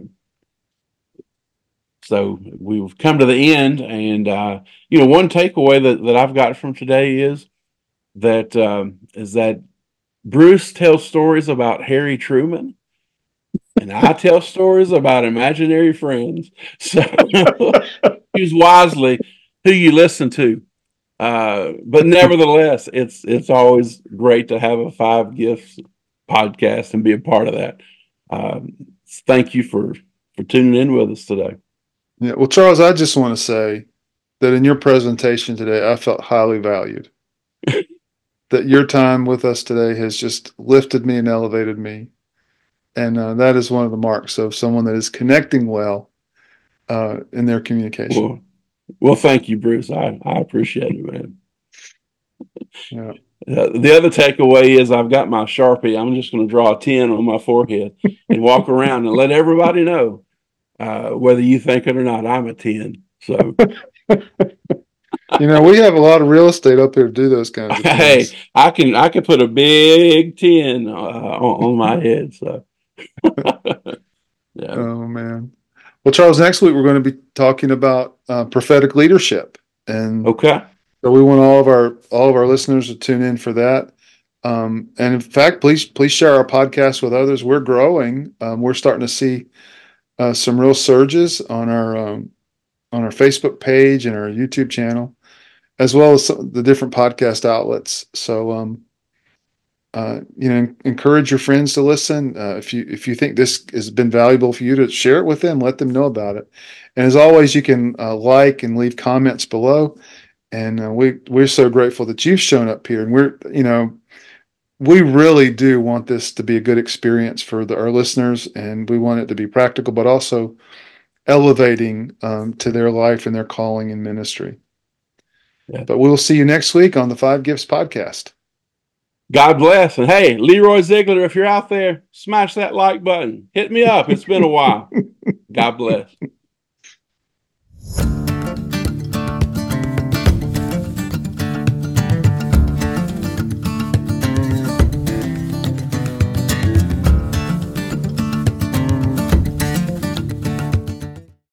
so we've come to the end, and one takeaway that I've got from today is that Bruce tells stories about Harry Truman, and I tell stories about imaginary friends. So choose wisely who you listen to. But nevertheless, it's always great to have a Five Gifts podcast and be a part of that. Um, Thank you for tuning in with us today. Yeah. Well, Charles, I just want to say that in your presentation today, I felt highly valued. That your time with us today has just lifted me and elevated me. And that is one of the marks of someone that is connecting well in their communication. Well, well, thank you, Bruce. I appreciate it, man. Yeah. The other takeaway is I've got my Sharpie. I'm just going to draw a 10 on my forehead and walk around and let everybody know, whether you think it or not, I'm a 10. So, We have a lot of real estate up here to do those kinds of hey, things. I can put a big 10 on my head. So, yeah. Oh, man. Well, Charles, next week we're going to be talking about prophetic leadership. And Okay. so we want all of our listeners to tune in for that. And in fact, please share our podcast with others. We're growing. We're starting to see some real surges on our Facebook page and our YouTube channel, as well as the different podcast outlets. So, encourage your friends to listen. If you think this has been valuable for you, to share it with them, let them know about it. And as always, you can like and leave comments below. And we're so grateful that you've shown up here. And we really do want this to be a good experience for our listeners, and we want it to be practical, but also elevating to their life and their calling in ministry. Yeah. But we'll see you next week on the Five Gifts podcast. God bless. And hey, Leroy Ziegler, if you're out there, smash that like button. Hit me up. It's been a while. God bless.